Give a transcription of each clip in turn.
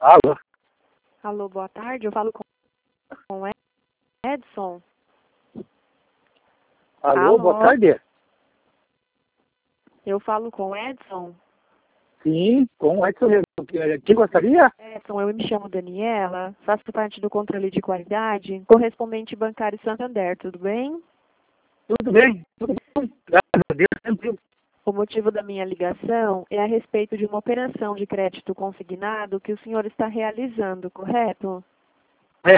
Alô? Alô, boa tarde. Eu falo com Edson. Alô, boa tarde. Eu falo com Edson. Sim, com o Edson mesmo. Quem gostaria? Edson, eu me chamo Daniela, faço parte do controle de qualidade, correspondente bancário Santander, tudo bem? Tudo bem? Tudo bem? Graças a Deus, sempre. O motivo da minha ligação é a respeito de uma operação de crédito consignado que o senhor está realizando, correto? É,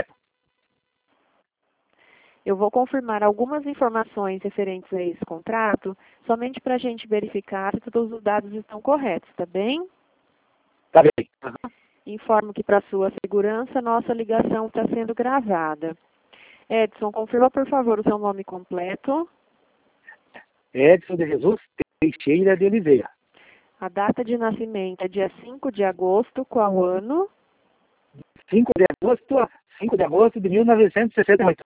Eu vou confirmar algumas informações referentes a esse contrato, somente para a gente verificar se todos os dados estão corretos, tá bem? tá bem. Informo que, para sua segurança, nossa ligação está sendo gravada. Edson, confirma, por favor, o seu nome completo, Edson de Jesus Teixeira de Oliveira. a data de nascimento é dia 5 de agosto, qual ano? 5 de agosto de 1968.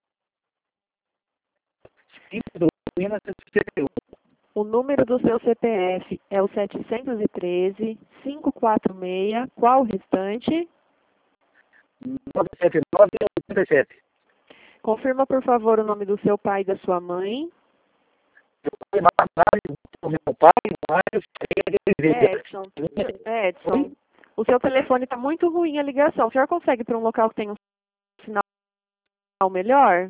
5 de 1968. O número do seu CPF é o 713-546, qual o restante? 97987. Confirma, por favor, o nome do seu pai e da sua mãe. Meu pai, Mário Ferreira de Oliveira. Edson, o seu telefone está muito ruim a ligação. O senhor consegue ir para um local que tem um sinal melhor?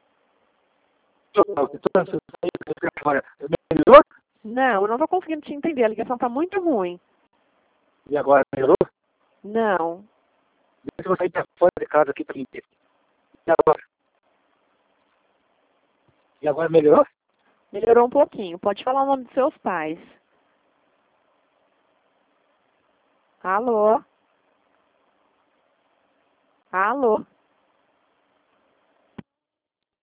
Melhorou? Não, eu não estou conseguindo te entender. A ligação está muito ruim. E agora melhorou? Não. Deixa eu sair para fora de casa aqui para mim. E agora? E agora melhorou? Melhorou um pouquinho. Pode falar o nome dos seus pais. Alô? Alô?